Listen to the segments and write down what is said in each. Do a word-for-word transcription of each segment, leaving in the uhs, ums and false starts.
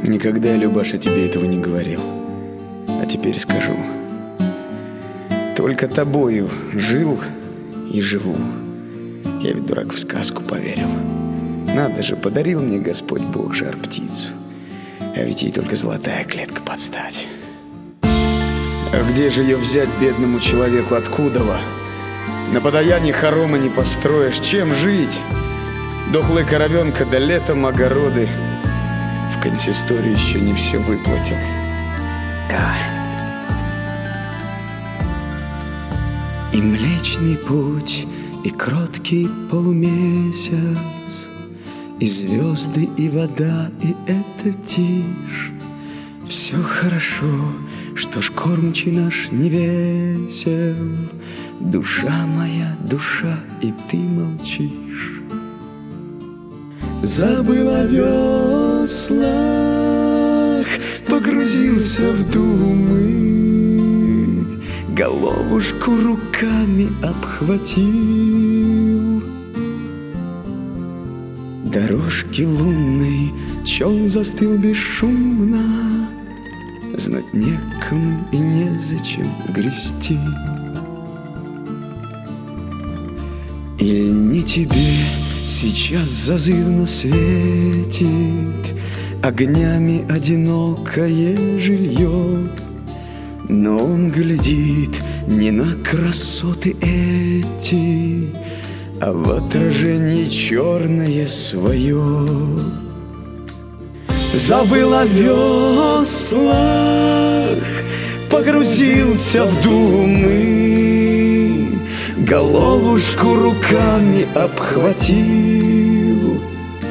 Никогда, Любаша, тебе этого не говорил. А теперь скажу. Только тобою жил и живу. Я ведь, дурак, в сказку поверил. Надо же, подарил мне Господь Бог жар-птицу, а ведь ей только золотая клетка подстать. А где же ее взять бедному человеку, откудова? На подаяне хорома не построишь, чем жить? Дохлая коровенка, да летом огороды. В консистории еще не все выплатил. И Млечный Путь, и кроткий полумесяц, и звезды, и вода, и эта тишь. Все хорошо, что ж кормчий наш не весел. Душа моя, душа, и ты молчишь. Забыл о веслах, погрузился в думы, головушку руками обхватил. Дорожки лунной чел застыл бесшумно, знать некому и незачем грести. Иль не тебе сейчас зазывно светит огнями одинокое жилье, но он глядит не на красоты эти, а в отражении черное свое. Забыл о веслах, погрузился в думы, головушку руками обхватил.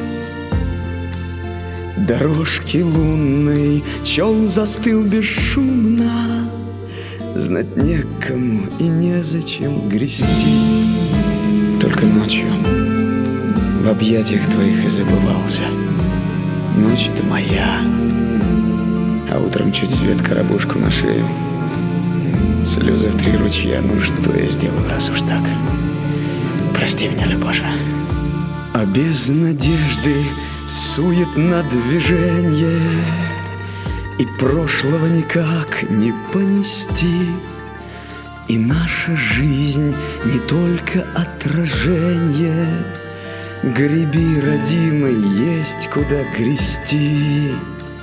Дорожки лунной чел застыл бесшумно, знать некому и незачем грести. Только ночью в объятиях твоих и забывался. Ночь-то моя, а утром чуть свет коробушку на шею, слезы в три ручья. Ну что я сделаю, раз уж так? Прости меня, Любаша. А без надежды суетно движение, и прошлого никак не понести. И наша жизнь не только отражение. Греби, родимый, есть куда грести.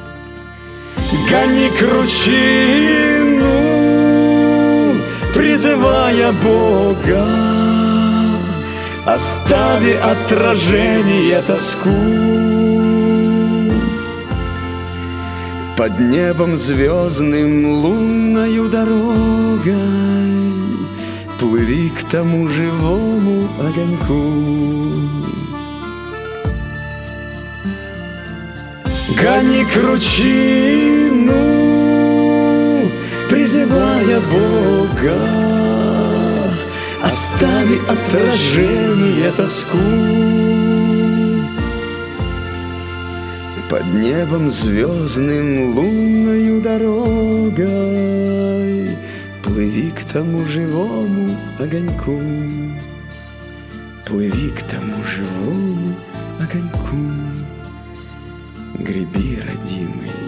Гони кручину, призывая Бога, остави отражение тоску. Под небом звездным лунною дорогой плыви к тому живому огоньку. Гони кручину, призывая Бога, остави отражение тоску. Под небом звездным лунною дорогой плыви к тому живому огоньку. Плыви к тому живому огоньку. Греби, родимый,